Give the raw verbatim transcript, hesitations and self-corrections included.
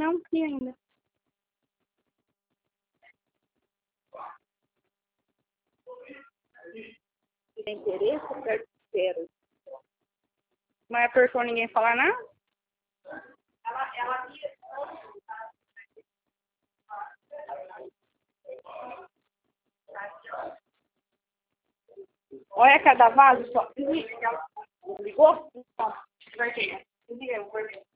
não vi ainda. Tem interesse, eu espero. Mas apertou ninguém falar nada? Ela, ela ia... Olha cada vaso só. Ligou? Desliga, eu vou ver.